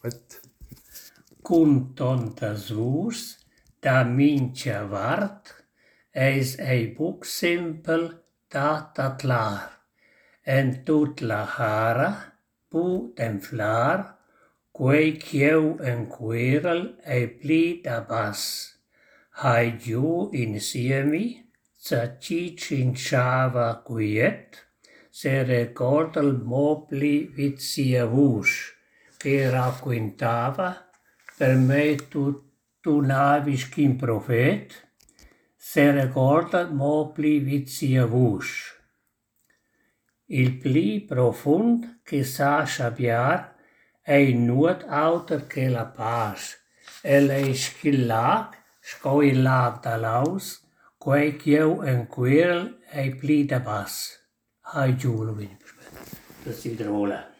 Gut. Cun tontas vus, da mincha vart, eis ei buc simpel data clar. En tut la hara, pu den flar, quei chieu en quirel ei pli da bas. Hai giù insiemi, za ci cinciava quiet, se recorda il mobili vizia vus, che racquintava, per me tu navis chin profet, se recorda il mobili vizia vus. Il pli profund che sa schabiar ei nuot auter che la pas, ei schillag, scoillag dalaus, quei chieu en quirel ei pli da bas. Hai giù lo vini, das si drola.